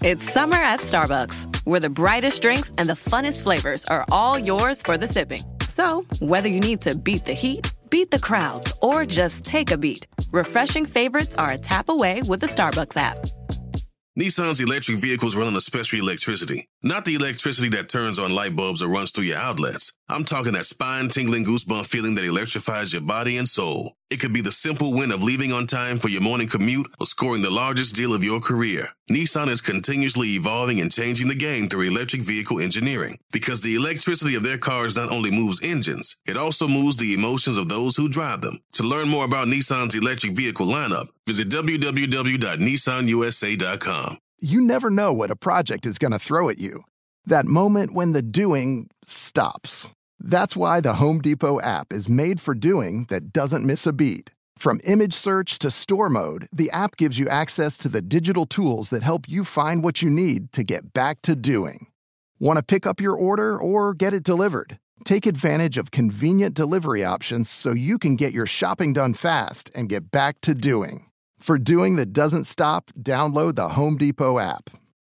It's summer at Starbucks, where the brightest drinks and the funnest flavors are all yours for the sipping. So, whether you need to beat the heat, beat the crowds, or just take a beat, refreshing favorites are a tap away with the Starbucks app. Nissan's electric vehicles run on a special electricity, not the electricity that turns on light bulbs or runs through your outlets. I'm talking that spine-tingling goosebump feeling that electrifies your body and soul. It could be the simple win of leaving on time for your morning commute or scoring the largest deal of your career. Nissan is continuously evolving and changing the game through electric vehicle engineering, because the electricity of their cars not only moves engines, it also moves the emotions of those who drive them. To learn more about Nissan's electric vehicle lineup, visit www.nissanusa.com. You never know what a project is going to throw at you. That moment when the doing stops. That's why the Home Depot app is made for doing that doesn't miss a beat. From image search to store mode, the app gives you access to the digital tools that help you find what you need to get back to doing. Want to pick up your order or get it delivered? Take advantage of convenient delivery options so you can get your shopping done fast and get back to doing. For doing that doesn't stop, download the Home Depot app.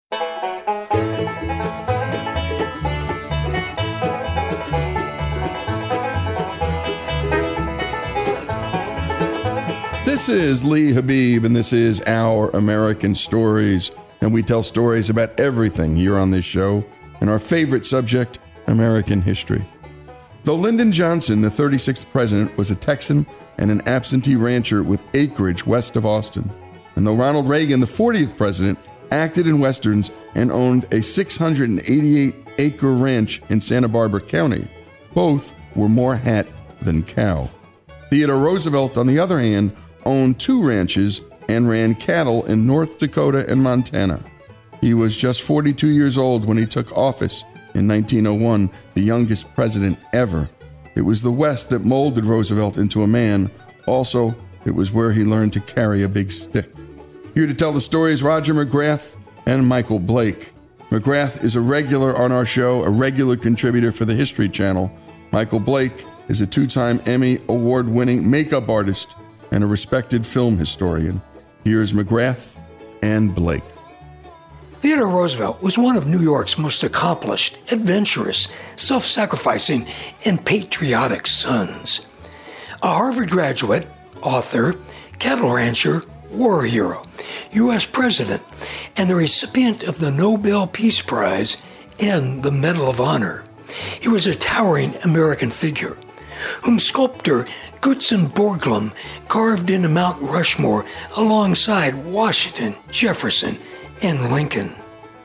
This is Lee Habib, and this is Our American Stories, and we tell stories about everything here on this show, and our favorite subject, American history. Though Lyndon Johnson, the 36th president, was a Texan and an absentee rancher with acreage west of Austin, and though Ronald Reagan, the 40th president, acted in westerns and owned a 688-acre ranch in Santa Barbara County, both were more hat than cow. Theodore Roosevelt, on the other hand, owned 2 ranches and ran cattle in North Dakota and Montana. He was just 42 years old when he took office in 1901, the youngest president ever. It was the West that molded Roosevelt into a man. Also, it was where he learned to carry a big stick. Here to tell the stories, Roger McGrath and Michael Blake. McGrath is a regular on our show, a regular contributor for the History Channel. Michael Blake is a 2-time Emmy award-winning makeup artist and a respected film historian. Here's McGrath and Blake. Theodore Roosevelt was one of New York's most accomplished, adventurous, self-sacrificing, and patriotic sons. A Harvard graduate, author, cattle rancher, war hero, U.S. president, and the recipient of the Nobel Peace Prize and the Medal of Honor. He was a towering American figure, whom sculptor Gutzon Borglum carved into Mount Rushmore alongside Washington, Jefferson, and Lincoln.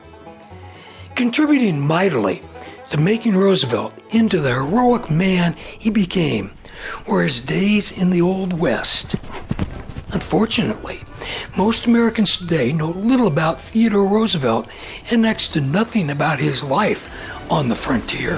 Contributing mightily to making Roosevelt into the heroic man he became were his days in the Old West. Unfortunately, most Americans today know little about Theodore Roosevelt and next to nothing about his life on the frontier.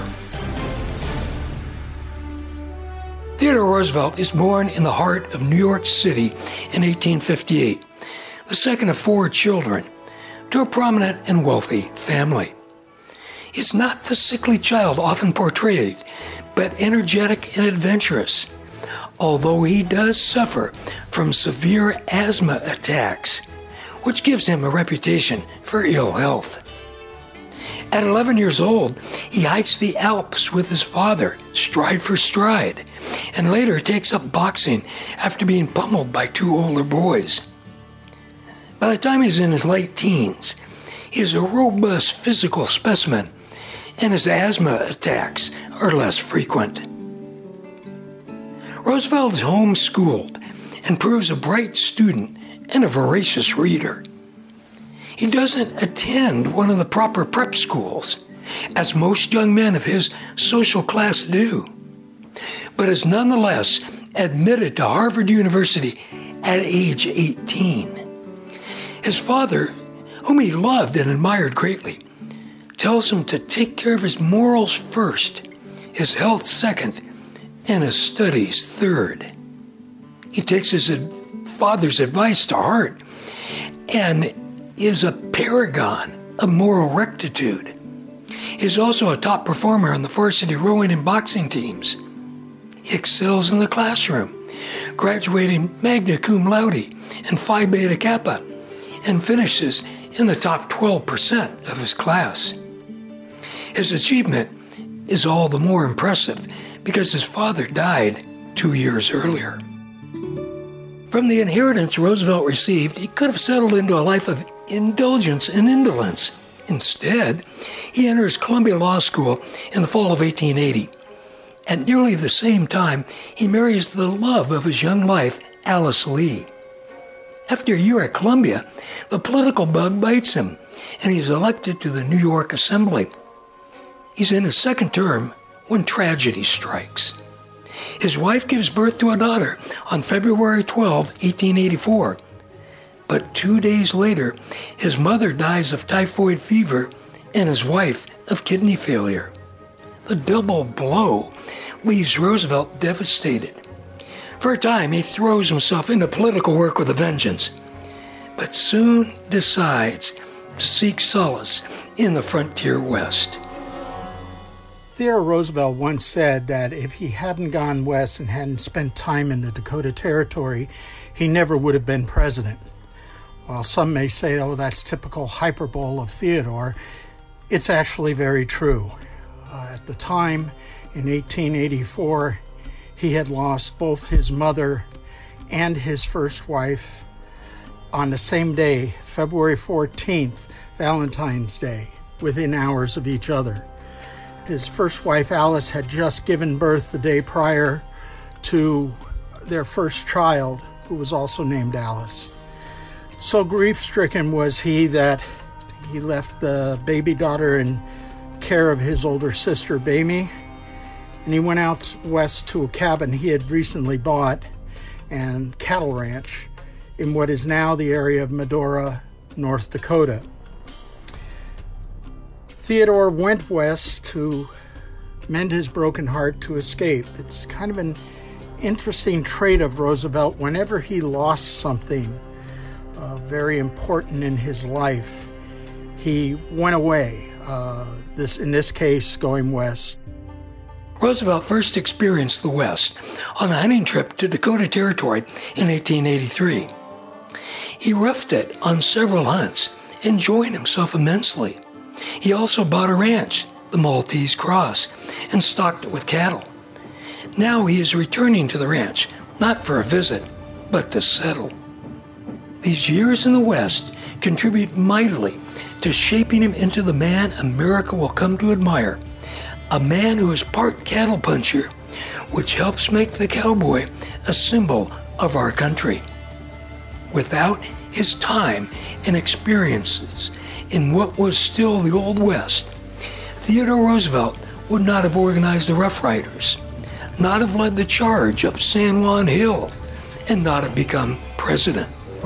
Theodore Roosevelt is born in the heart of New York City in 1858, the second of 4 children, to a prominent and wealthy family. He's not the sickly child often portrayed, but energetic and adventurous, although he does suffer from severe asthma attacks, which gives him a reputation for ill health. At 11 years old, he hikes the Alps with his father, stride for stride, and later takes up boxing after being pummeled by 2 older boys. By the time he's in his late teens, he is a robust physical specimen, and his asthma attacks are less frequent. Roosevelt is homeschooled and proves a bright student and a voracious reader. He doesn't attend one of the proper prep schools, as most young men of his social class do, but is nonetheless admitted to Harvard University at age 18. His father, whom he loved and admired greatly, tells him to take care of his morals first, his health second, and his studies third. He takes his father's advice to heart and is a paragon of moral rectitude. He is also a top performer on the varsity rowing and boxing teams. He excels in the classroom, graduating magna cum laude and Phi Beta Kappa, and finishes in the top 12% of his class. His achievement is all the more impressive because his father died 2 years earlier. From the inheritance Roosevelt received, he could have settled into a life of indulgence and indolence. Instead, he enters Columbia Law School in the fall of 1880. At nearly the same time, he marries the love of his young life, Alice Lee. After a year at Columbia, the political bug bites him, and he's elected to the New York Assembly. He's in his second term when tragedy strikes. His wife gives birth to a daughter on February 12, 1884. But 2 days later, his mother dies of typhoid fever and his wife of kidney failure. The double blow leaves Roosevelt devastated. For a time, he throws himself into political work with a vengeance, but soon decides to seek solace in the frontier West. Theodore Roosevelt once said that if he hadn't gone west and hadn't spent time in the Dakota Territory, he never would have been president. While some may say, oh, that's typical hyperbole of Theodore, it's actually very true. At the time, in 1884, he had lost both his mother and his first wife on the same day, February 14th, Valentine's Day, within hours of each other. His first wife, Alice, had just given birth the day prior to their first child, who was also named Alice. So grief-stricken was he that he left the baby daughter in care of his older sister, Mamie, and he went out west to a cabin he had recently bought and cattle ranch in what is now the area of Medora, North Dakota. Theodore went west to mend his broken heart to escape. It's kind of an interesting trait of Roosevelt. Whenever he lost something very important in his life, he went away, in this case, going west. Roosevelt first experienced the West on a hunting trip to Dakota Territory in 1883. He roughed it on several hunts, enjoying himself immensely. He also bought a ranch, the Maltese Cross, and stocked it with cattle. Now he is returning to the ranch, not for a visit, but to settle. These years in the West contribute mightily to shaping him into the man America will come to admire, a man who is part cattle puncher, which helps make the cowboy a symbol of our country. Without his time and experiences in what was still the Old West, Theodore Roosevelt would not have organized the Rough Riders, not have led the charge up San Juan Hill, and not have become president.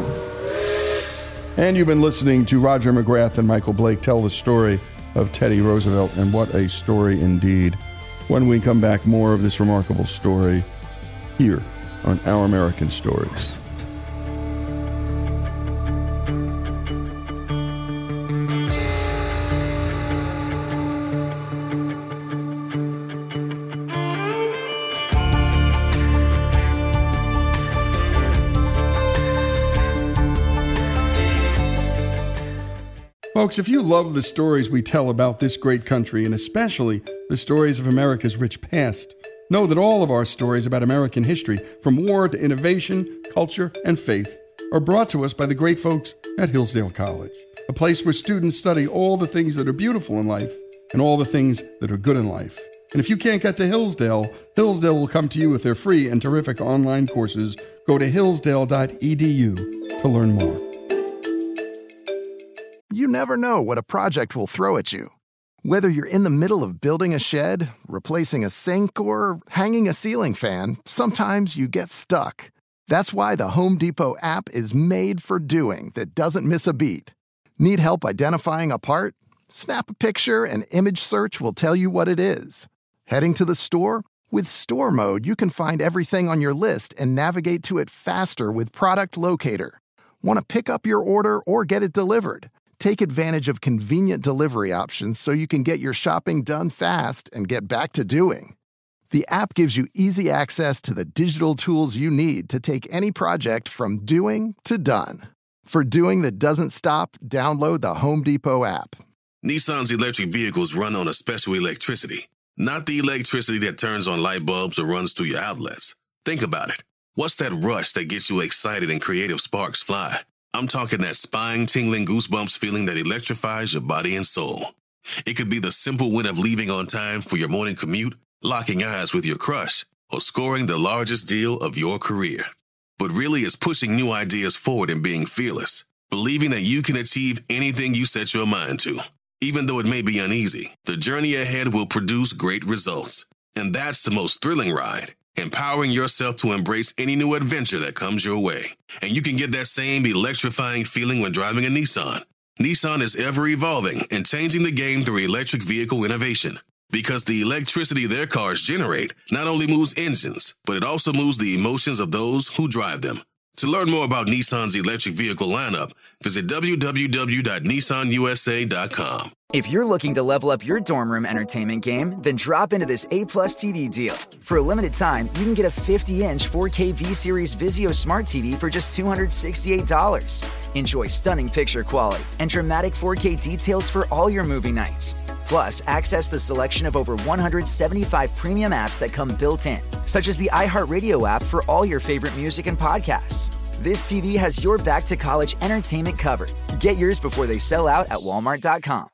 And you've been listening to Roger McGrath and Michael Blake tell the story of Teddy Roosevelt, and what a story indeed. When we come back, more of this remarkable story here on Our American Stories. Folks, if you love the stories we tell about this great country, and especially the stories of America's rich past, know that all of our stories about American history, from war to innovation, culture, and faith, are brought to us by the great folks at Hillsdale College, a place where students study all the things that are beautiful in life and all the things that are good in life. And if you can't get to Hillsdale, Hillsdale will come to you with their free and terrific online courses. Go to hillsdale.edu to learn more. You never know what a project will throw at you. Whether you're in the middle of building a shed, replacing a sink, or hanging a ceiling fan, sometimes you get stuck. That's why the Home Depot app is made for doing that doesn't miss a beat. Need help identifying a part? Snap a picture and image search will tell you what it is. Heading to the store? With Store Mode, you can find everything on your list and navigate to it faster with Product Locator. Want to pick up your order or get it delivered? Take advantage of convenient delivery options so you can get your shopping done fast and get back to doing. The app gives you easy access to the digital tools you need to take any project from doing to done. For doing that doesn't stop, download the Home Depot app. Nissan's electric vehicles run on a special electricity, not the electricity that turns on light bulbs or runs through your outlets. Think about it. What's that rush that gets you excited and creative sparks fly? I'm talking that spine-tingling goosebumps feeling that electrifies your body and soul. It could be the simple win of leaving on time for your morning commute, locking eyes with your crush, or scoring the largest deal of your career. But really, it's pushing new ideas forward and being fearless, believing that you can achieve anything you set your mind to. Even though it may be uneasy, the journey ahead will produce great results. And that's the most thrilling ride, empowering yourself to embrace any new adventure that comes your way. And you can get that same electrifying feeling when driving a Nissan. Nissan is ever evolving and changing the game through electric vehicle innovation. Because the electricity their cars generate not only moves engines, but it also moves the emotions of those who drive them. To learn more about Nissan's electric vehicle lineup, visit www.nissanusa.com. If you're looking to level up your dorm room entertainment game, then drop into this A-Plus TV deal. For a limited time, you can get a 50-inch 4K V-Series Vizio Smart TV for just $268. Enjoy stunning picture quality and dramatic 4K details for all your movie nights. Plus, access the selection of over 175 premium apps that come built in, such as the iHeartRadio app for all your favorite music and podcasts. This TV has your back-to-college entertainment covered. Get yours before they sell out at Walmart.com.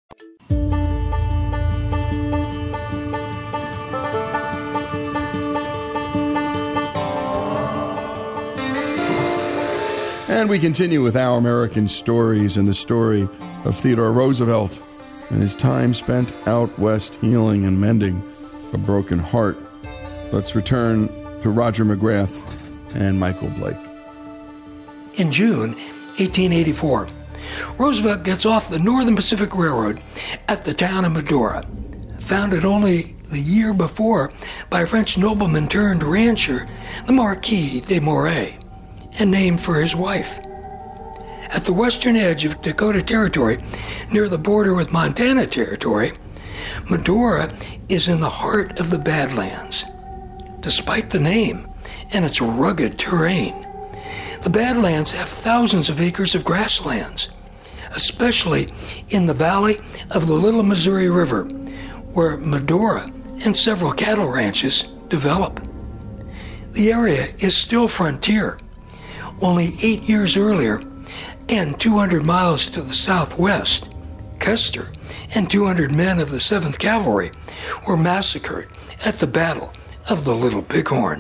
And we continue with Our American Stories and the story of Theodore Roosevelt and his time spent out west healing and mending a broken heart. Let's return to Roger McGrath and Michael Blake. In June 1884, Roosevelt gets off the Northern Pacific Railroad at the town of Medora, founded only the year before by a French nobleman turned rancher, the Marquis de Moray, and named for his wife. At the western edge of Dakota Territory, near the border with Montana Territory, Medora is in the heart of the Badlands. Despite the name and its rugged terrain, the Badlands have thousands of acres of grasslands, especially in the valley of the Little Missouri River, where Medora and several cattle ranches develop. The area is still frontier. Only 8 years earlier, and 200 miles to the southwest, Custer and 200 men of the 7th Cavalry were massacred at the Battle of the Little Bighorn.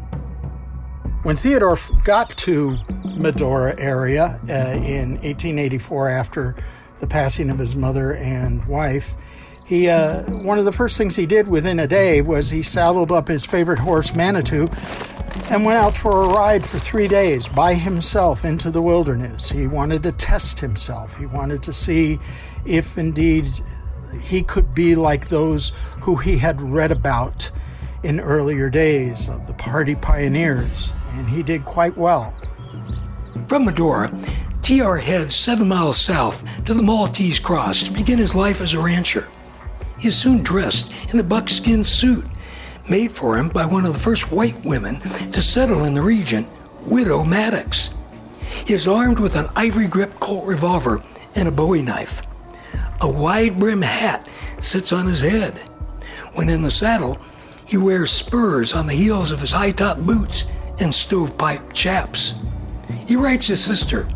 When Theodore got to Medora area in 1884 after the passing of his mother and wife, he one of the first things he did within a day was he saddled up his favorite horse, Manitou, and went out for a ride for 3 days by himself into the wilderness. He wanted to test himself. He wanted to see if indeed he could be like those who he had read about in earlier days of the Party Pioneers, and he did quite well. From Medora, T.R. heads 7 miles south to the Maltese Cross to begin his life as a rancher. He is soon dressed in a buckskin suit made for him by one of the first white women to settle in the region, Widow Maddox. He is armed with an ivory-grip Colt revolver and a Bowie knife. A wide-brim hat sits on his head. When in the saddle, he wears spurs on the heels of his high-top boots and stovepipe chaps. He writes his sister,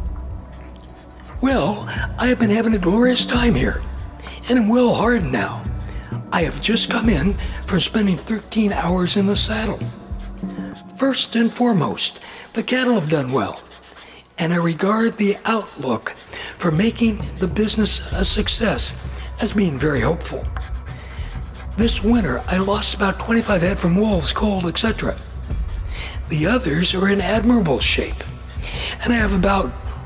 "Well, I have been having a glorious time here, and am well hardened now. I have just come in from spending 13 hours in the saddle. First and foremost, the cattle have done well, and I regard the outlook for making the business a success as being very hopeful. This winter, I lost about 25 head from wolves, cold, etc. The others are in admirable shape, and I have about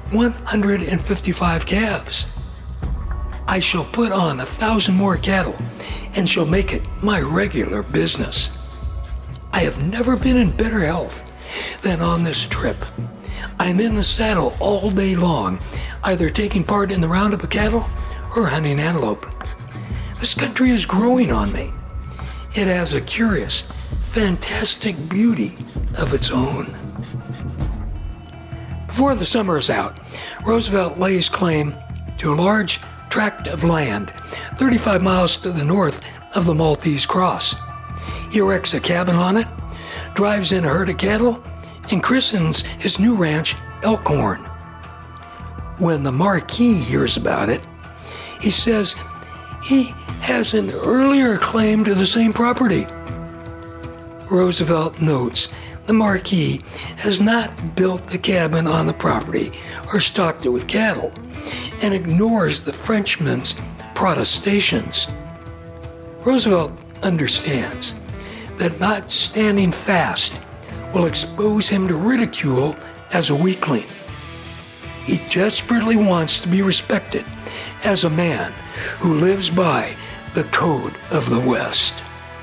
155 calves. I shall put on 1,000 more cattle and shall make it my regular business. I have never been in better health than on this trip. I am in the saddle all day long, either taking part in the roundup of cattle or hunting antelope. This country is growing on me. It has a curious, fantastic beauty of its own." Before the summer is out, Roosevelt lays claim to a large tract of land 35 miles to the north of the Maltese Cross. He erects a cabin on it, drives in a herd of cattle, and christens his new ranch Elkhorn. When the Marquis hears about it, he says he has an earlier claim to the same property. Roosevelt notes the Marquis has not built the cabin on the property or stocked it with cattle, and ignores the Frenchman's protestations. Roosevelt understands that not standing fast will expose him to ridicule as a weakling. He desperately wants to be respected as a man who lives by the code of the West.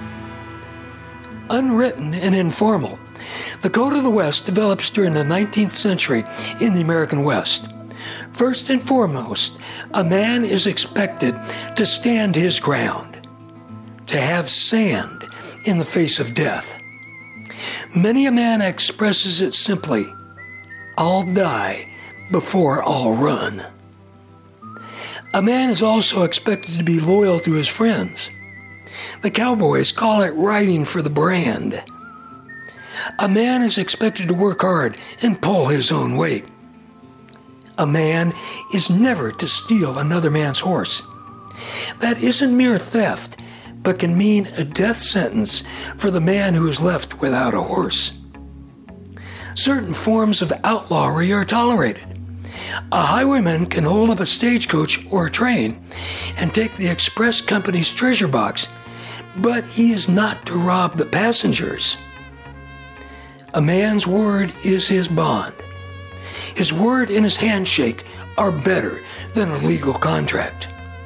Unwritten and informal, the Code of the West develops during the 19th century in the American West. First and foremost, a man is expected to stand his ground, to have sand in the face of death. Many a man expresses it simply, "I'll die before I'll run." A man is also expected to be loyal to his friends. The cowboys call it riding for the brand. A man is expected to work hard and pull his own weight. A man is never to steal another man's horse. That isn't mere theft, but can mean a death sentence for the man who is left without a horse. Certain forms of outlawry are tolerated. A highwayman can hold up a stagecoach or a train and take the express company's treasure box, but he is not to rob the passengers. A man's word is his bond. His word and his handshake are better than a legal contract.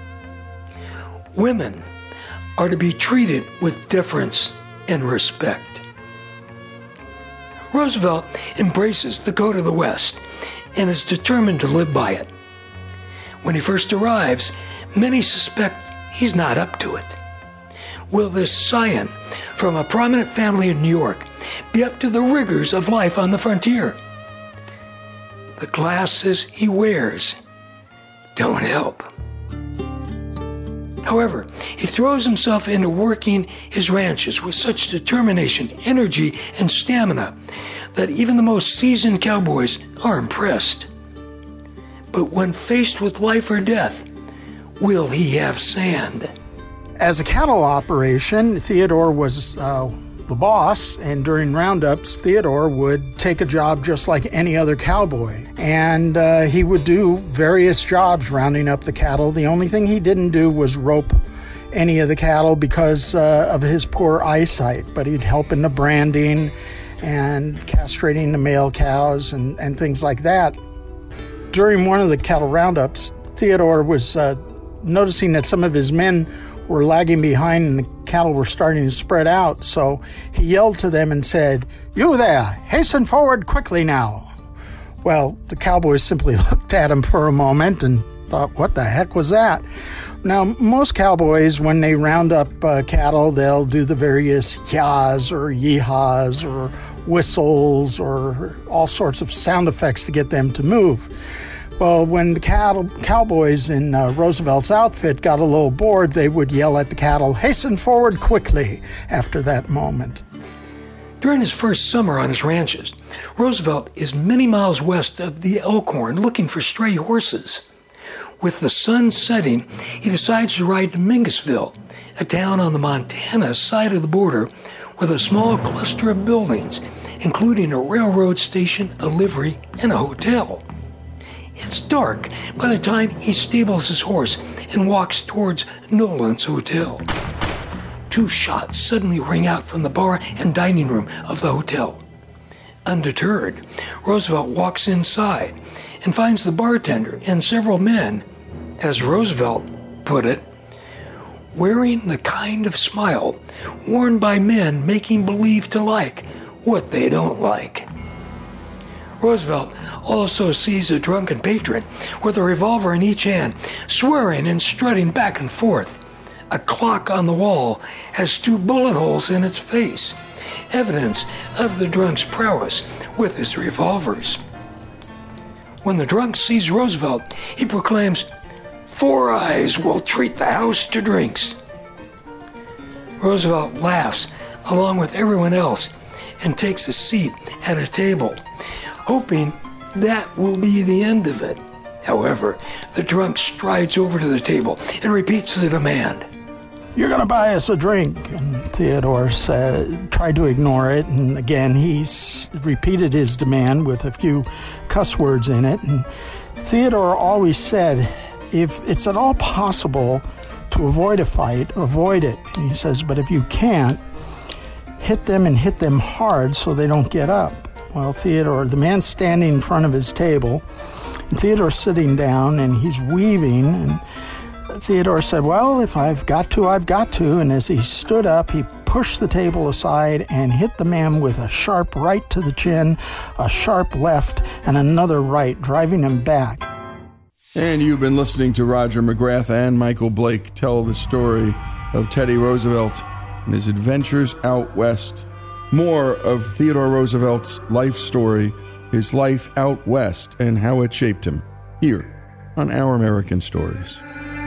Women are to be treated with deference and respect. Roosevelt embraces the Code of the West and is determined to live by it. When he first arrives, many suspect he's not up to it. Will this scion from a prominent family in New York be up to the rigors of life on the frontier? The glasses he wears don't help. However, he throws himself into working his ranches with such determination, energy, and stamina that even the most seasoned cowboys are impressed. But when faced with life or death, will he have sand? As a cattle operation, Theodore was the boss, and during roundups, Theodore would take a job just like any other cowboy. And he would do various jobs rounding up the cattle. The only thing he didn't do was rope any of the cattle because of his poor eyesight, but he'd help in the branding and castrating the male cows and things like that. During one of the cattle roundups, Theodore was noticing that some of his men were lagging behind and the cattle were starting to spread out, so he yelled to them and said, "You there, hasten forward quickly now." Well, the cowboys simply looked at him for a moment and thought, what the heck was that? Now, most cowboys, when they round up cattle, they'll do the various yahs or yeehaws or whistles or all sorts of sound effects to get them to move. Well, when the cowboys in Roosevelt's outfit got a little bored, they would yell at the cattle, "Hasten forward quickly," after that moment. During his first summer on his ranches, Roosevelt is many miles west of the Elkhorn looking for stray horses. With the sun setting, he decides to ride to Mingusville, a town on the Montana side of the border with a small cluster of buildings, including a railroad station, a livery, and a hotel. It's dark by the time he stables his horse and walks towards Nolan's Hotel. 2 shots suddenly ring out from the bar and dining room of the hotel. Undeterred, Roosevelt walks inside and finds the bartender and several men, as Roosevelt put it, wearing the kind of smile worn by men making believe to like what they don't like. Roosevelt also sees a drunken patron with a revolver in each hand, swearing and strutting back and forth. A clock on the wall has 2 bullet holes in its face, evidence of the drunk's prowess with his revolvers. When the drunk sees Roosevelt, he proclaims, "Four Eyes will treat the house to drinks." Roosevelt laughs along with everyone else and takes a seat at a table, hoping that will be the end of it. However, the drunk strides over to the table and repeats the demand. "You're going to buy us a drink." And Theodore tried to ignore it, and again he repeated his demand with a few cuss words in it. And Theodore always said, if it's at all possible to avoid a fight, avoid it. And he says, but if you can't, hit them and hit them hard so they don't get up. Well, Theodore, the man's standing in front of his table, and Theodore's sitting down, and he's weaving, and Theodore said, well, if I've got to, I've got to. And as he stood up, he pushed the table aside and hit the man with a sharp right to the chin, a sharp left, and another right, driving him back. And you've been listening to Roger McGrath and Michael Blake tell the story of Teddy Roosevelt and his adventures out west. More of Theodore Roosevelt's life story, his life out west, and how it shaped him, here on Our American Stories.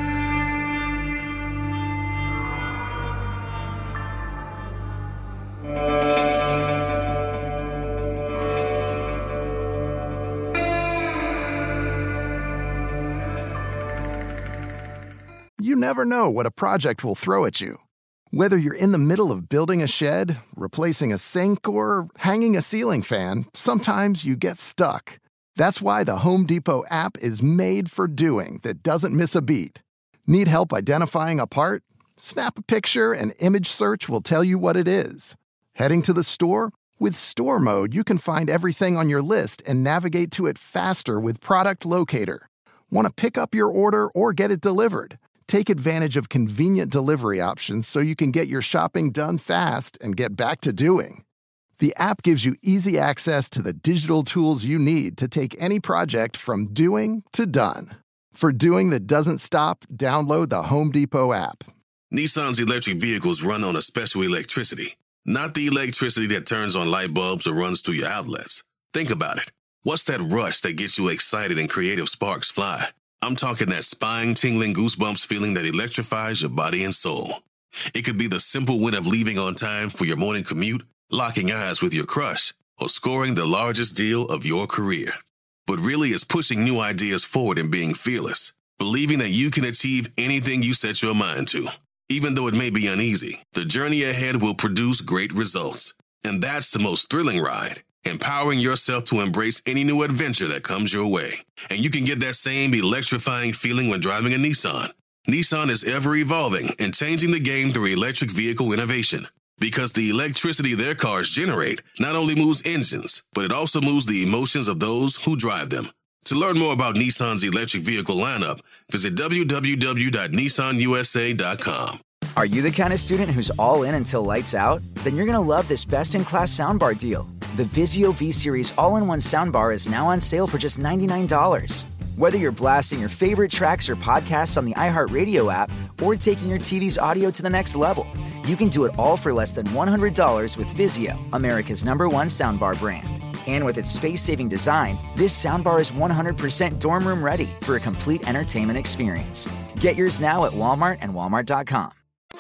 You never know what a project will throw at you. Whether you're in the middle of building a shed, replacing a sink, or hanging a ceiling fan, sometimes you get stuck. That's why the Home Depot app is made for doing that doesn't miss a beat. Need help identifying a part? Snap a picture and image search will tell you what it is. Heading to the store? With Store Mode, you can find everything on your list and navigate to it faster with Product Locator. Want to pick up your order or get it delivered? Take advantage of convenient delivery options so you can get your shopping done fast and get back to doing. The app gives you easy access to the digital tools you need to take any project from doing to done. For doing that doesn't stop, download the Home Depot app. Nissan's electric vehicles run on a special electricity, not the electricity that turns on light bulbs or runs through your outlets. Think about it. What's that rush that gets you excited and creative sparks fly? I'm talking that spine-tingling goosebumps feeling that electrifies your body and soul. It could be the simple win of leaving on time for your morning commute, locking eyes with your crush, or scoring the largest deal of your career. But really, it's pushing new ideas forward and being fearless, believing that you can achieve anything you set your mind to. Even though it may be uneasy, the journey ahead will produce great results. And that's the most thrilling ride. Empowering yourself to embrace any new adventure that comes your way. And you can get that same electrifying feeling when driving a Nissan. Nissan is ever evolving and changing the game through electric vehicle innovation. Because the electricity their cars generate not only moves engines, but it also moves the emotions of those who drive them. To learn more about Nissan's electric vehicle lineup, visit www.nissanusa.com. Are you the kind of student who's all in until lights out? Then you're going to love this best-in-class soundbar deal. The Vizio V-Series all-in-one soundbar is now on sale for just $99. Whether you're blasting your favorite tracks or podcasts on the iHeartRadio app or taking your TV's audio to the next level, you can do it all for less than $100 with Vizio, America's #1 soundbar brand. And with its space-saving design, this soundbar is 100% dorm room ready for a complete entertainment experience. Get yours now at Walmart and Walmart.com.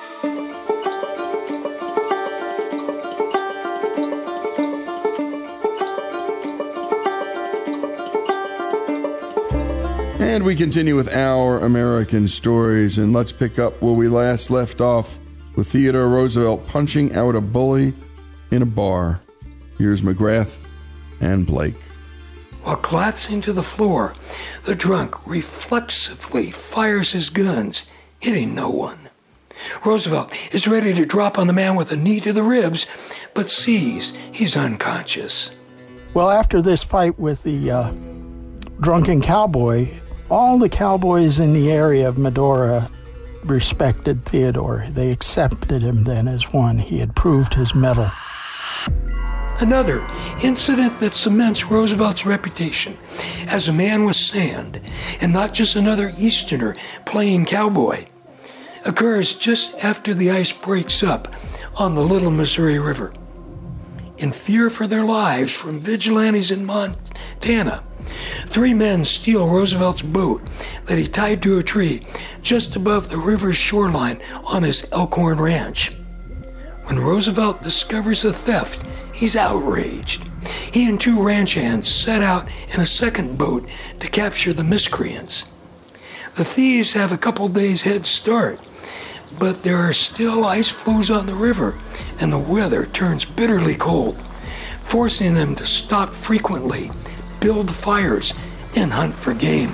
And we continue with Our American Stories, and let's pick up where we last left off with Theodore Roosevelt punching out a bully in a bar. Here's McGrath and Blake. While collapsing to the floor, the drunk reflexively fires his guns, hitting no one. Roosevelt is ready to drop on the man with a knee to the ribs, but sees he's unconscious. Well, after this fight with the drunken cowboy, all the cowboys in the area of Medora respected Theodore. They accepted him then as one. He had proved his mettle. Another incident that cements Roosevelt's reputation as a man with sand, and not just another Easterner playing cowboy, occurs just after the ice breaks up on the Little Missouri River. In fear for their lives from vigilantes in Montana, 3 men steal Roosevelt's boat that he tied to a tree just above the river's shoreline on his Elkhorn ranch. When Roosevelt discovers the theft, he's outraged. He and 2 ranch hands set out in a second boat to capture the miscreants. The thieves have a couple days' head start, but there are still ice floes on the river, and the weather turns bitterly cold, forcing them to stop frequently, build fires, and hunt for game.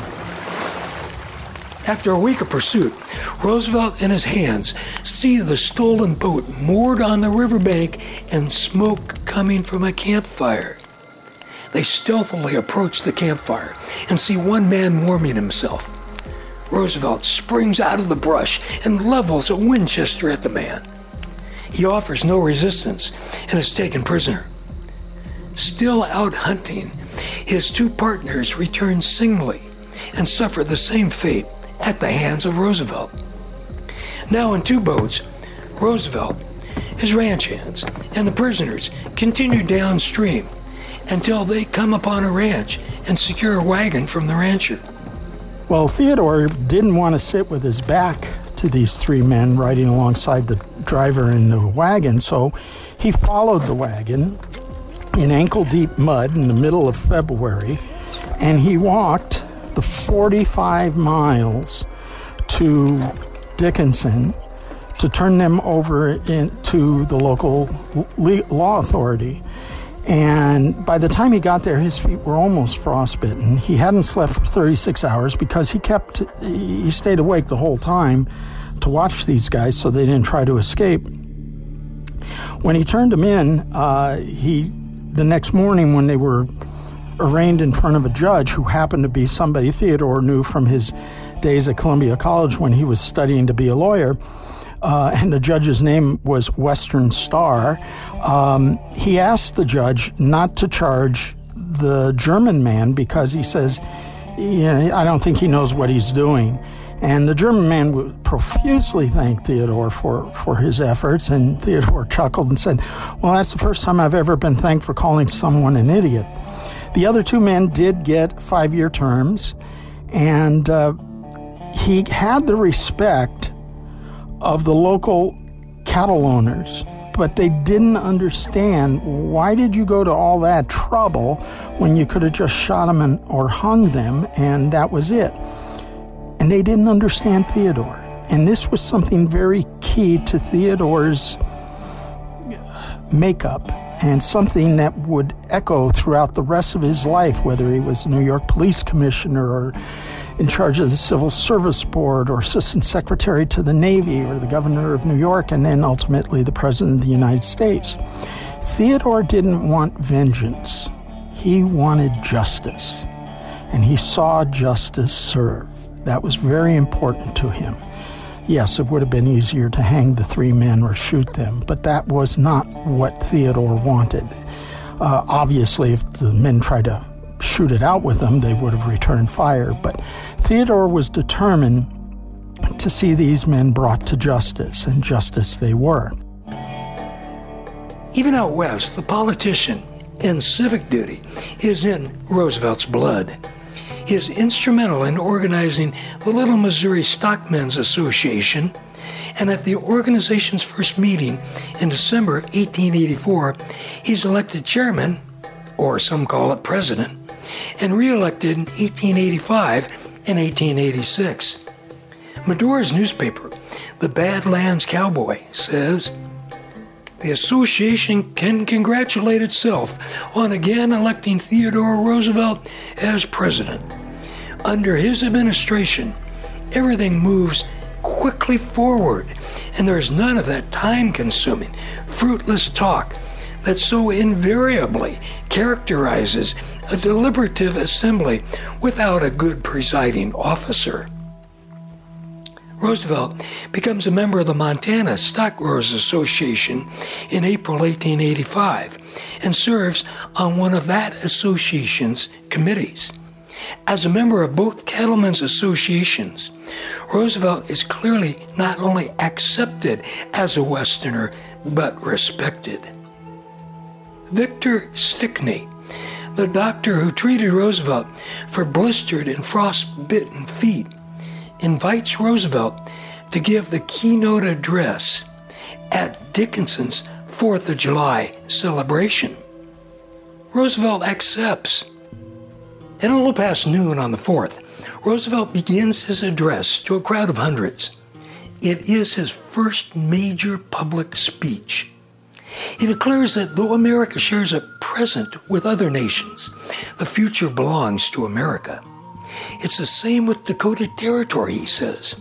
After a week of pursuit, Roosevelt and his hands see the stolen boat moored on the riverbank and smoke coming from a campfire. They stealthily approach the campfire and see one man warming himself. Roosevelt springs out of the brush and levels a Winchester at the man. He offers no resistance and is taken prisoner. Still out hunting, his 2 partners return singly and suffer the same fate at the hands of Roosevelt. Now in 2 boats, Roosevelt, his ranch hands, and the prisoners continue downstream until they come upon a ranch and secure a wagon from the rancher. Well, Theodore didn't want to sit with his back to these 3 men riding alongside the driver in the wagon, so he followed the wagon in ankle-deep mud in the middle of February, and he walked the 45 miles to Dickinson to turn them over into the local law authority. And by the time he got there, his feet were almost frostbitten. He hadn't slept for 36 hours because he stayed awake the whole time to watch these guys so they didn't try to escape. When he turned them in, the next morning when they were arraigned in front of a judge who happened to be somebody Theodore knew from his days at Columbia College when he was studying to be a lawyer, and the judge's name was Western Star, he asked the judge not to charge the German man because he says, I don't think he knows what he's doing. And the German man would profusely thank Theodore for his efforts, and Theodore chuckled and said, well, that's the first time I've ever been thanked for calling someone an idiot. The other 2 men did get 5-year terms, and he had the respect of the local cattle owners, but they didn't understand, why did you go to all that trouble when you could have just shot them or hung them, and that was it. And they didn't understand Theodore. And this was something very key to Theodore's makeup and something that would echo throughout the rest of his life, whether he was New York Police Commissioner or in charge of the Civil Service Board or Assistant Secretary to the Navy or the Governor of New York and then ultimately the President of the United States. Theodore didn't want vengeance. He wanted justice. And he saw justice serve. That was very important to him. Yes, it would have been easier to hang the 3 men or shoot them, but that was not what Theodore wanted. Obviously, if the men tried to shoot it out with them, they would have returned fire, but Theodore was determined to see these men brought to justice, and justice they were. Even out west, the politician and civic duty is in Roosevelt's blood. He is instrumental in organizing the Little Missouri Stockmen's Association, and at the organization's first meeting in December 1884, he's elected chairman, or some call it president, and re-elected in 1885 and 1886. Medora's newspaper, the Badlands Cowboy, says, the association can congratulate itself on again electing Theodore Roosevelt as president. Under his administration, everything moves quickly forward, and there's none of that time-consuming, fruitless talk that so invariably characterizes a deliberative assembly without a good presiding officer. Roosevelt becomes a member of the Montana Stock Growers Association in April 1885 and serves on one of that association's committees. As a member of both cattlemen's associations, Roosevelt is clearly not only accepted as a Westerner, but respected. Victor Stickney, The doctor who treated Roosevelt for blistered and frost-bitten feet invites Roosevelt to give the keynote address at Dickinson's 4th of July celebration. Roosevelt accepts. At a little past noon on the 4th, Roosevelt begins his address to a crowd of hundreds. It is his first major public speech. He declares that though America shares a present with other nations, the future belongs to America. It's the same with Dakota Territory, he says.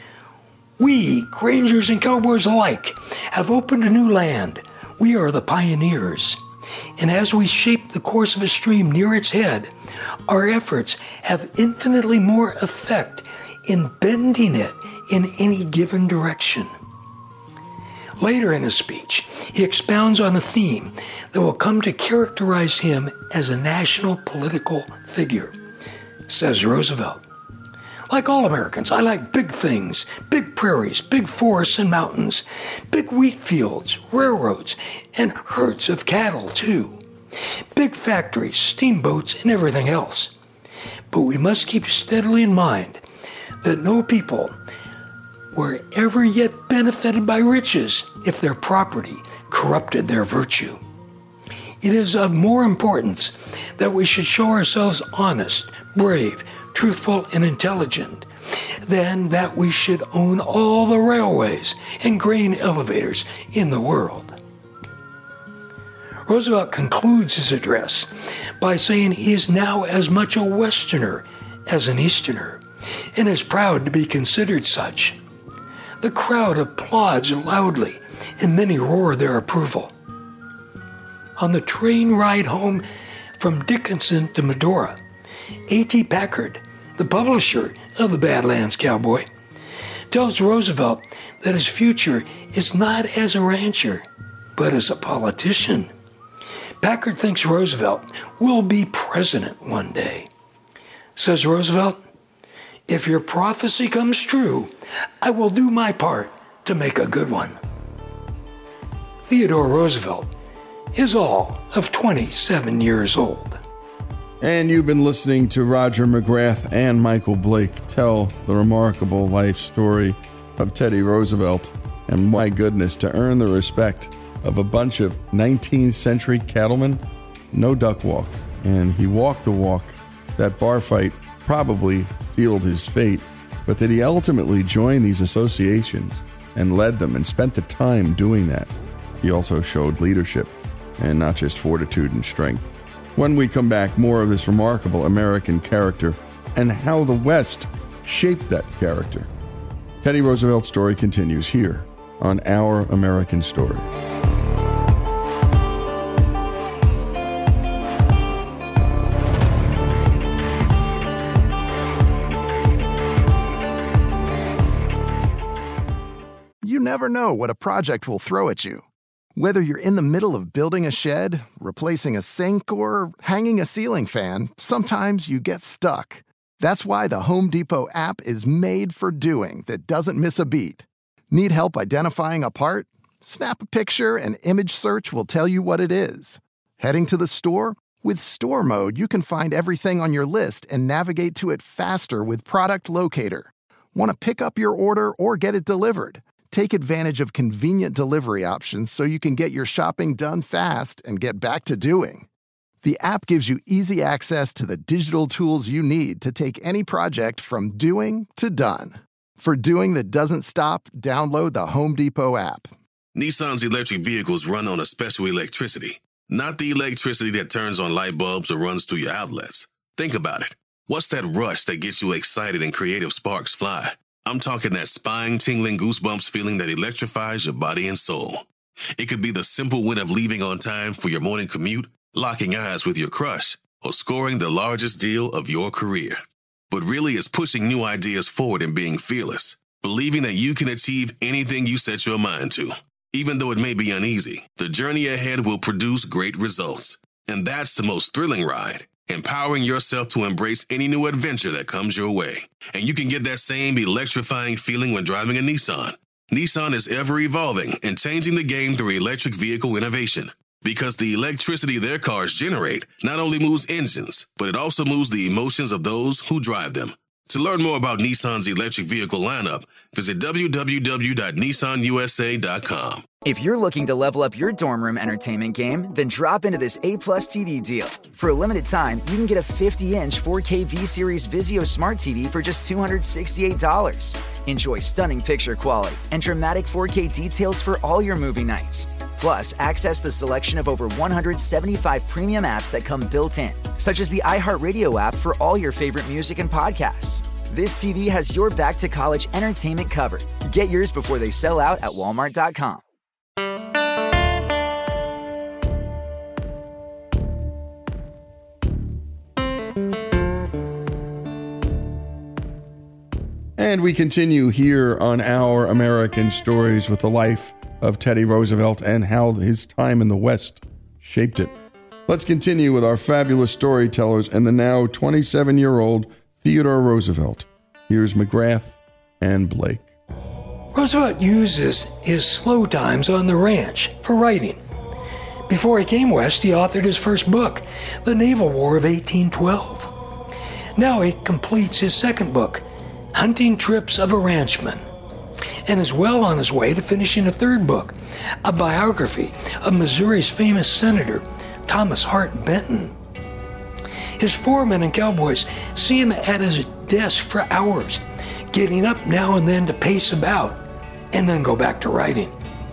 We, Rangers and Cowboys alike, have opened a new land. We are the pioneers. And as we shape the course of a stream near its head, our efforts have infinitely more effect in bending it in any given direction. Later in his speech, he expounds on a theme that will come to characterize him as a national political figure. Says Roosevelt, "Like all Americans, I like big things, big prairies, big forests and mountains, big wheat fields, railroads, and herds of cattle, too. Big factories, steamboats, and everything else. But we must keep steadily in mind that no people were ever yet benefited by riches if their property corrupted their virtue. It is of more importance that we should show ourselves honest, brave, truthful, and intelligent than that we should own all the railways and grain elevators in the world." Roosevelt concludes his address by saying he is now as much a Westerner as an Easterner and is proud to be considered such. The crowd applauds loudly and many roar their approval. On the train ride home from Dickinson to Medora, A.T. Packard, the publisher of the Badlands Cowboy, tells Roosevelt that his future is not as a rancher, but as a politician. Packard thinks Roosevelt will be president one day. Says Roosevelt, "If your prophecy comes true, I will do my part to make a good one." Theodore Roosevelt is all of 27 years old. And you've been listening to Roger McGrath and Michael Blake tell the remarkable life story of Teddy Roosevelt. And my goodness, to earn the respect of a bunch of 19th century cattlemen, no duck walk. And he walked the walk. That bar fight probably sealed his fate, but that he ultimately joined these associations and led them and spent the time doing that. He also showed leadership and not just fortitude and strength. When we come back, more of this remarkable American character and how the West shaped that character. Teddy Roosevelt's story continues here on Our American Story. You never know what a project will throw at you. Whether you're in the middle of building a shed, replacing a sink, or hanging a ceiling fan, sometimes you get stuck. That's why the Home Depot app is made for doing that doesn't miss a beat. Need help identifying a part? Snap a picture and image search will tell you what it is. Heading to the store? With Store Mode, you can find everything on your list and navigate to it faster with Product Locator. Want to pick up your order or get it delivered? Take advantage of convenient delivery options so you can get your shopping done fast and get back to doing. The app gives you easy access to the digital tools you need to take any project from doing to done. For doing that doesn't stop, download the Home Depot app. Nissan's electric vehicles run on a special electricity, not the electricity that turns on light bulbs or runs through your outlets. Think about it. What's that rush that gets you excited and creative sparks fly? I'm talking that spine-tingling goosebumps feeling that electrifies your body and soul. It could be the simple win of leaving on time for your morning commute, locking eyes with your crush, or scoring the largest deal of your career. But really, it's pushing new ideas forward and being fearless, believing that you can achieve anything you set your mind to. Even though it may be uneasy, the journey ahead will produce great results. And that's the most thrilling ride. Empowering yourself to embrace any new adventure that comes your way. And you can get that same electrifying feeling when driving a Nissan. Nissan is ever evolving and changing the game through electric vehicle innovation. Because the electricity their cars generate not only moves engines, but it also moves the emotions of those who drive them. To learn more about Nissan's electric vehicle lineup, visit www.nissanusa.com. If you're looking to level up your dorm room entertainment game, then drop into this A-Plus TV deal. For a limited time, you can get a 50-inch 4K V-Series Vizio Smart TV for just $268. Enjoy stunning picture quality and dramatic 4K details for all your movie nights. Plus, access the selection of over 175 premium apps that come built in, such as the iHeartRadio app for all your favorite music and podcasts. This TV has your back-to-college entertainment covered. Get yours before they sell out at Walmart.com. And we continue here on Our American Stories with the life of Teddy Roosevelt and how his time in the West shaped it. Let's continue with our fabulous storytellers and the now 27-year-old Theodore Roosevelt. Here's McGrath and Blake. Roosevelt uses his slow times on the ranch for writing. Before he came west, he authored his first book, The Naval War of 1812. Now he completes his second book, Hunting Trips of a Ranchman, and is well on his way to finishing a third book, a biography of Missouri's famous senator, Thomas Hart Benton. His foremen and cowboys see him at his desk for hours, getting up now and then to pace about, and then go back to writing.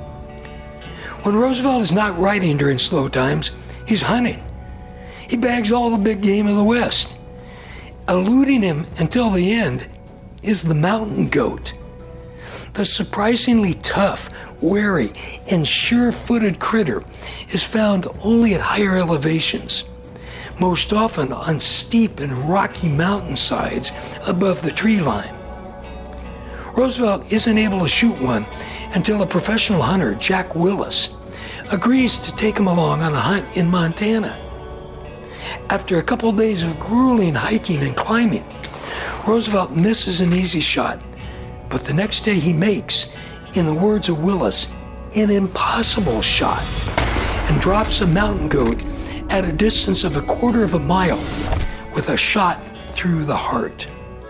When Roosevelt is not writing during slow times, he's hunting. He bags all the big game of the West. Eluding him until the end is the mountain goat. The surprisingly tough, wary, and sure-footed critter is found only at higher elevations, most often on steep and rocky mountainsides above the tree line. Roosevelt isn't able to shoot one until a professional hunter, Jack Willis, agrees to take him along on a hunt in Montana. After a couple days of grueling hiking and climbing, Roosevelt misses an easy shot, but the next day he makes, in the words of Willis, an impossible shot, and drops a mountain goat at a distance of 1/4 mile with a shot through the heart.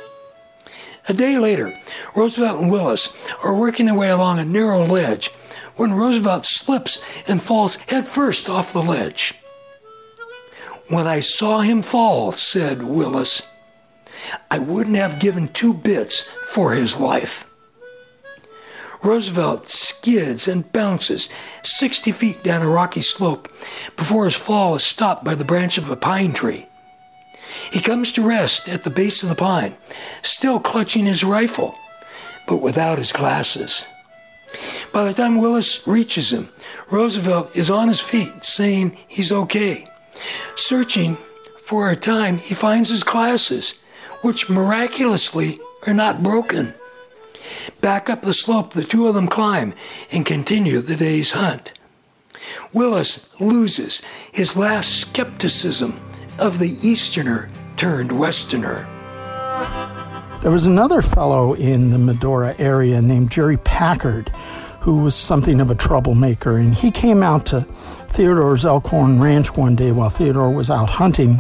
A day later, Roosevelt and Willis are working their way along a narrow ledge when Roosevelt slips and falls headfirst off the ledge. "When I saw him fall," said Willis, "I wouldn't have given 2 bits for his life." Roosevelt skids and bounces 60 feet down a rocky slope before his fall is stopped by the branch of a pine tree. He comes to rest at the base of the pine, still clutching his rifle, but without his glasses. By the time Willis reaches him, Roosevelt is on his feet, saying he's okay. Searching for a time, he finds his glasses, which miraculously are not broken. Back up the slope, the two of them climb and continue the day's hunt. Willis loses his last skepticism of the Easterner turned Westerner. There was another fellow in the Medora area named Jerry Packard who was something of a troublemaker, and he came out to Theodore's Elkhorn Ranch one day while Theodore was out hunting,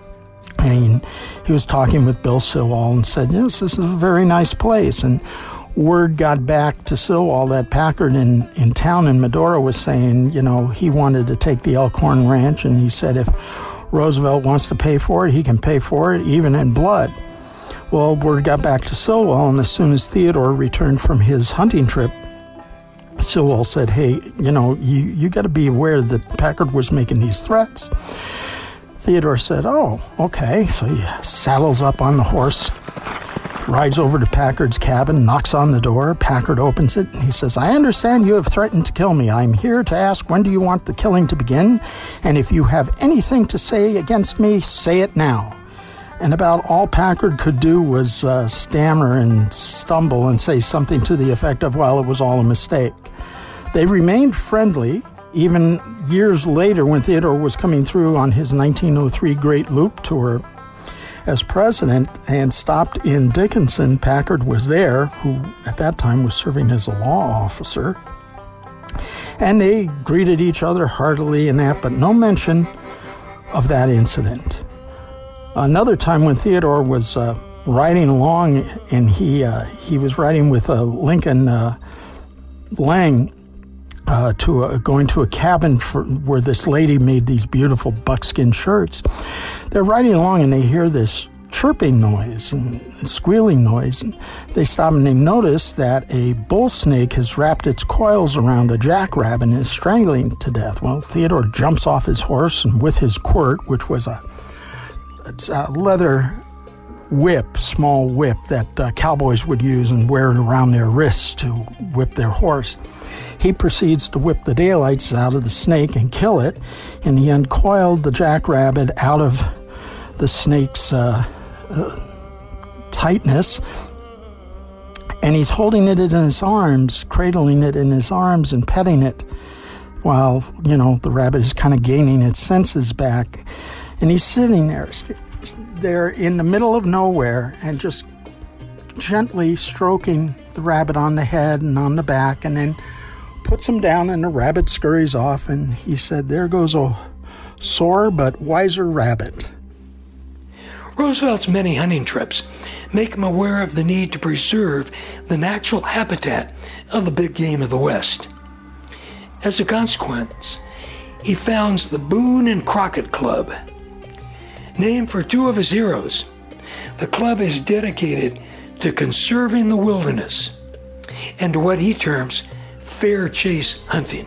and he was talking with Bill Sillwall and said, "Yes, this is a very nice place." And word got back to Sillwall that Packard in town in Medora was saying, he wanted to take the Elkhorn Ranch, and he said if Roosevelt wants to pay for it, he can pay for it, even in blood. Well, word got back to Sillwall, and as soon as Theodore returned from his hunting trip, Sillwall said, "Hey, you got to be aware that Packard was making these threats." Theodore said, "Oh, okay." So he saddles up on the horse, rides over to Packard's cabin, knocks on the door. Packard opens it, and he says, "I understand you have threatened to kill me. I'm here to ask, when do you want the killing to begin? And if you have anything to say against me, say it now." And about all Packard could do was stammer and stumble and say something to the effect of, well, it was all a mistake. They remained friendly, even years later when Theodore was coming through on his 1903 Great Loop Tour as president and stopped in Dickinson. Packard was there, who at that time was serving as a law officer. And they greeted each other heartily and that, but no mention of that incident. Another time when Theodore was riding along, and he was riding with Lincoln Lang going to a cabin where this lady made these beautiful buckskin shirts. They're riding along and they hear this chirping noise and squealing noise. And they stop and they notice that a bull snake has wrapped its coils around a jackrabbit and is strangling to death. Well, Theodore jumps off his horse and with his quirt, which was a leather whip, small whip that cowboys would use and wear it around their wrists to whip their horse, he proceeds to whip the daylights out of the snake and kill it, and he uncoiled the jackrabbit out of the snake's tightness, and he's holding it in his arms, cradling it in his arms and petting it while, the rabbit is kind of gaining its senses back. And he's sitting there in the middle of nowhere and just gently stroking the rabbit on the head and on the back, and then puts him down, and the rabbit scurries off, and he said, "There goes a sore but wiser rabbit." Roosevelt's many hunting trips make him aware of the need to preserve the natural habitat of the big game of the West. As a consequence, he founds the Boone and Crockett Club. Named for two of his heroes, the club is dedicated to conserving the wilderness and to what he terms fair chase hunting.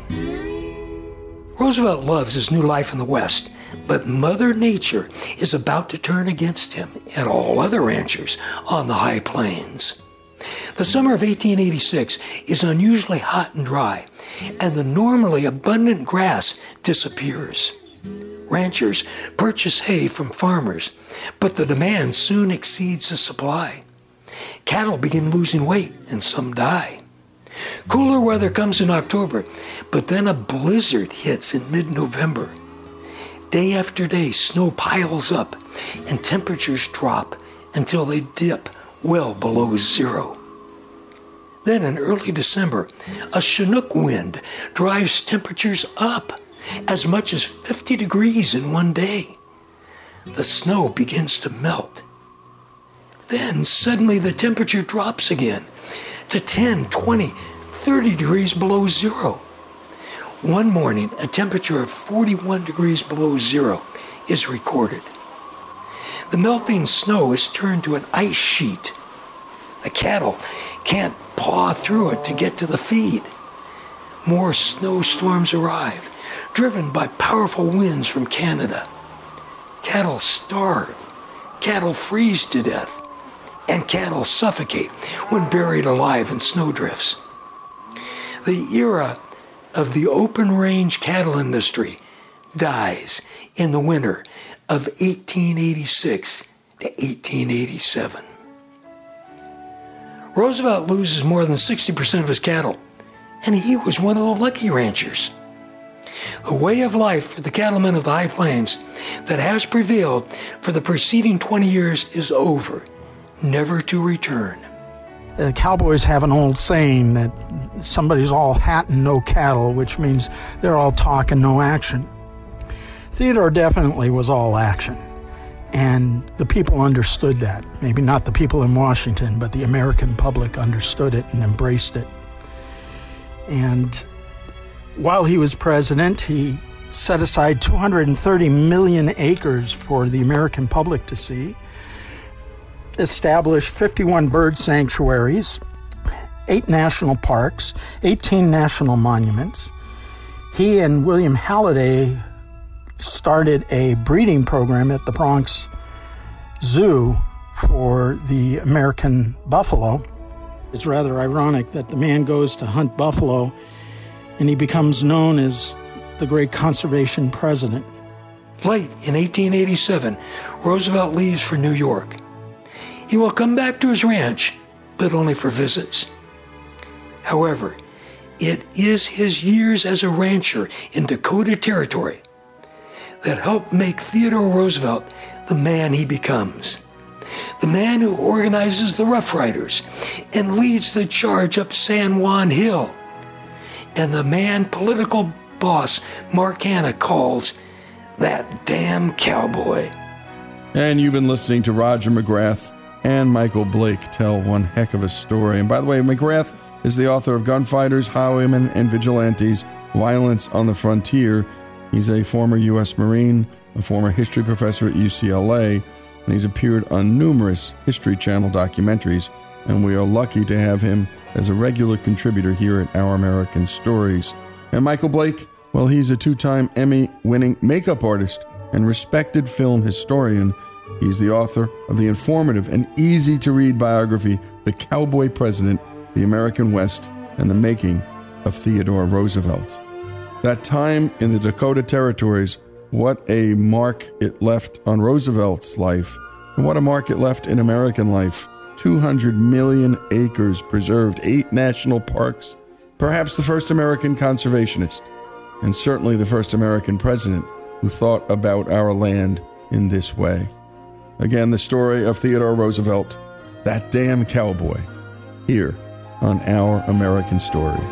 Roosevelt loves his new life in the West, but Mother Nature is about to turn against him and all other ranchers on the high plains. The summer of 1886 is unusually hot and dry, and the normally abundant grass disappears. Ranchers purchase hay from farmers, but the demand soon exceeds the supply. Cattle begin losing weight, and some die. Cooler weather comes in October, but then a blizzard hits in mid-November. Day after day, snow piles up, and temperatures drop until they dip well below zero. Then in early December, a Chinook wind drives temperatures up as much as 50 degrees in one day. The snow begins to melt. Then suddenly the temperature drops again to 10, 20, 30 degrees below zero. One morning, a temperature of 41 degrees below zero is recorded. The melting snow is turned to an ice sheet. The cattle can't paw through it to get to the feed. More snowstorms arrive, driven by powerful winds from Canada. Cattle starve, cattle freeze to death, and cattle suffocate when buried alive in snowdrifts. The era of the open range cattle industry dies in the winter of 1886 to 1887. Roosevelt loses more than 60% of his cattle, and he was one of the lucky ranchers. The way of life for the cattlemen of the High Plains that has prevailed for the preceding 20 years is over, never to return. The cowboys have an old saying that somebody's all hat and no cattle, which means they're all talk and no action. Theodore definitely was all action, and the people understood that. Maybe not the people in Washington, but the American public understood it and embraced it. And while he was president, he set aside 230 million acres for the American public to see, established 51 bird sanctuaries, 8 national parks, 18 national monuments. He and William Halliday started a breeding program at the Bronx Zoo for the American buffalo. It's rather ironic that the man goes to hunt buffalo and he becomes known as the great conservation president. Late in 1887, Roosevelt leaves for New York. He will come back to his ranch, but only for visits. However, it is his years as a rancher in Dakota Territory that helped make Theodore Roosevelt the man he becomes. The man who organizes the Rough Riders and leads the charge up San Juan Hill. and the man political boss Mark Hanna calls that damn cowboy. And you've been listening to Roger McGrath and Michael Blake tell one heck of a story. And by the way, McGrath is the author of Gunfighters, Highwaymen, and Vigilantes, Violence on the Frontier. He's a former U.S. Marine, a former history professor at UCLA, and he's appeared on numerous History Channel documentaries, and we are lucky to have him as a regular contributor here at Our American Stories. And Michael Blake, well, he's a two-time Emmy-winning makeup artist and respected film historian. He's the author of the informative and easy-to-read biography, The Cowboy President, The American West, and the Making of Theodore Roosevelt. That time in the Dakota Territories, what a mark it left on Roosevelt's life, and what a mark it left in American life. 200 million acres preserved, 8 national parks, perhaps the first American conservationist, and certainly the first American president who thought about our land in this way. Again, the story of Theodore Roosevelt, that damn cowboy, here on Our American Stories.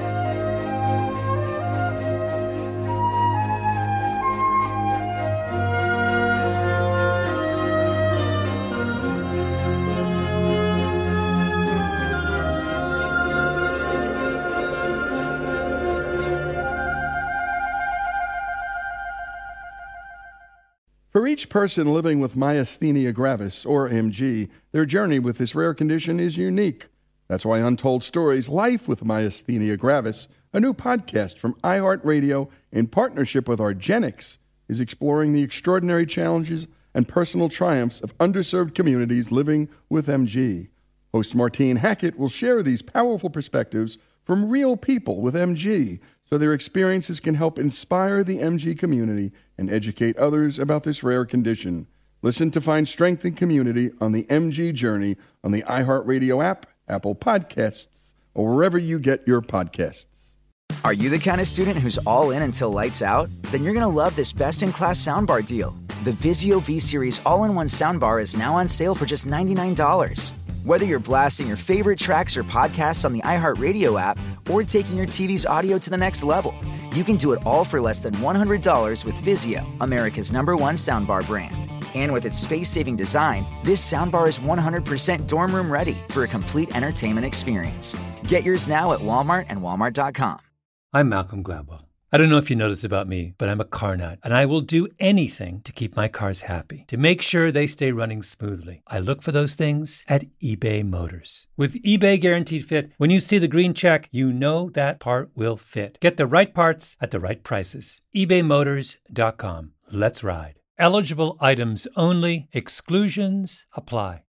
For each person living with myasthenia gravis, or MG, their journey with this rare condition is unique. That's why Untold Stories, Life with Myasthenia Gravis, a new podcast from iHeartRadio in partnership with Argenix, is exploring the extraordinary challenges and personal triumphs of underserved communities living with MG. Host Martine Hackett will share these powerful perspectives from real people with MG, so their experiences can help inspire the MG community and educate others about this rare condition. Listen to find strength and community on the MG journey on the iHeartRadio app, Apple Podcasts, or wherever you get your podcasts. Are you the kind of student who's all in until lights out? Then you're going to love this best-in-class soundbar deal. The Vizio V-Series all-in-one soundbar is now on sale for just $99. Whether you're blasting your favorite tracks or podcasts on the iHeartRadio app or taking your TV's audio to the next level, you can do it all for less than $100 with Vizio, America's #1 soundbar brand. And with its space-saving design, this soundbar is 100% dorm room ready for a complete entertainment experience. Get yours now at Walmart and Walmart.com. I'm Malcolm Gladwell. I don't know if you know this about me, but I'm a car nut, and I will do anything to keep my cars happy, to make sure they stay running smoothly. I look for those things at eBay Motors. With eBay Guaranteed Fit, when you see the green check, you know that part will fit. Get the right parts at the right prices. ebaymotors.com. Let's ride. Eligible items only. Exclusions apply.